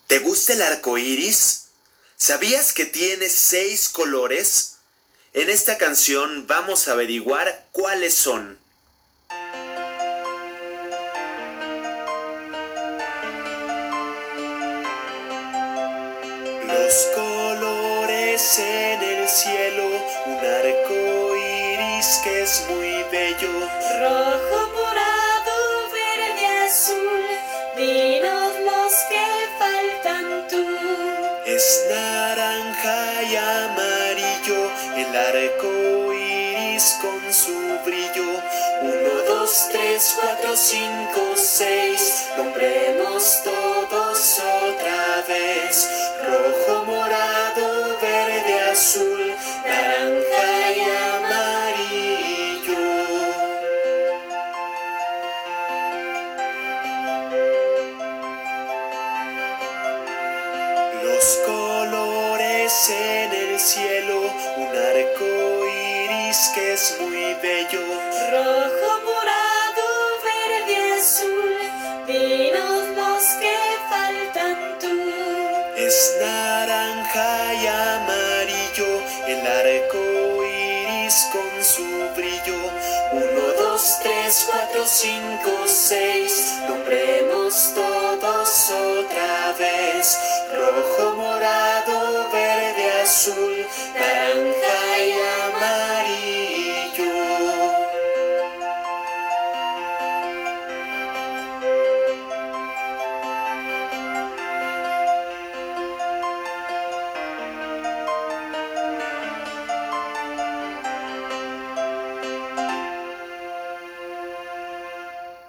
¿Te gusta el arco iris? ¿Sabías que tiene 6 colores? En esta canción vamos a averiguar cuáles son. Los colores en el cielo, un arco iris que es muy bello. Rojo, morado, verde, azul, dinos los que faltan tú. Es naranja y amarillo, el arco iris con su brillo. 1, 2, 3, 4, 5, 6, nombremos todos otra vez. Rojo, morado, verde, azul, naranja y amarillo. Los colores en el cielo, un arco iris que es muy bello. Rojo, morado, verde, azul, dinos los que faltan tú. Es naranja y amarillo, el arco iris con su brillo. 1, 2, 3, 4, 5, 6, nombremos todos otra vez. Rojo, morado,